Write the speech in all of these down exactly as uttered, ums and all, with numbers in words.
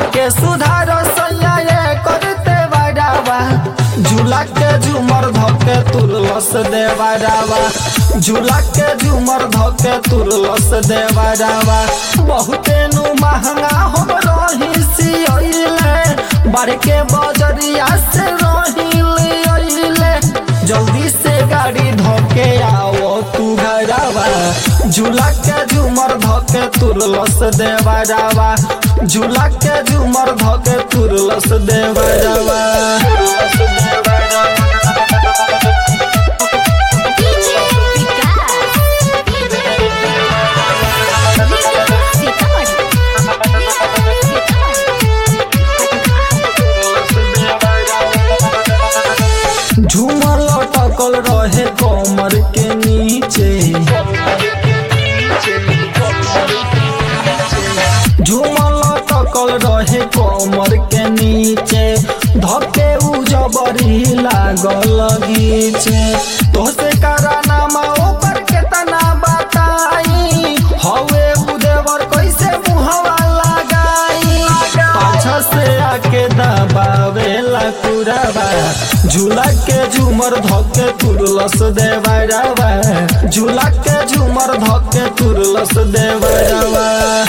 आके सुधार सैया ये करते बड़ावा झूला के झूमर धोके तुरलस देवरावा झूला के झूमर धोके तुरलस देवरावा बहुते नु महंगा हम रही सियले बार के बजरिया से रही जल्दी से गाड़ी धोके आओ तू घरवा झूला के झूमर धोके तुरलस देवरावा झूला के झूमर धोके तुरलस देवरावा झूमर लटकल रहे कमर के नीचे झूमर लटकल रहे कमर के नीचे धके उ जबरी लागल गीचे तोसे कराना मा ऊपर के तना बताई हवे उ देवर कैसे मुहवा लगाई पाछा से आके दबावेला कुरावा झूला के झूमर धोके तुरलस देवरावा झूला के झूमर धोके तुरलस देवरावा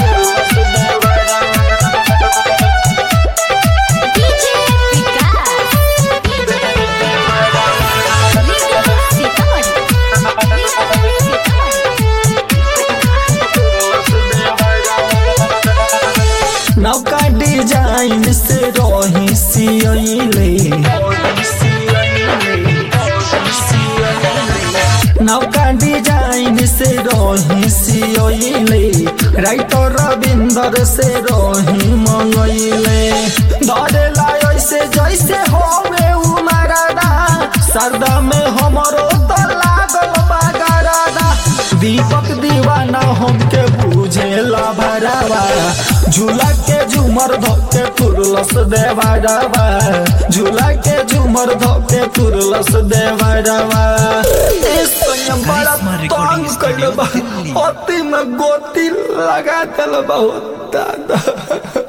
नौका डिजाइन से रही सियले नौका डिजाइन से रही सियले राइटर रविंदर से रही मंगैले धरेला ऐसे जैसे होवे उमरादा सरदा में हमरो तो लागल बगरादा दीपक दीवाना हमके बुझेला भरावा झूला के झूमर धोके तुरलस देवरावा झूला के झूमर धोके तुरलस देवरावा बड़ा तंग कइले बा अति में गोती लगा देल बहुत दादा।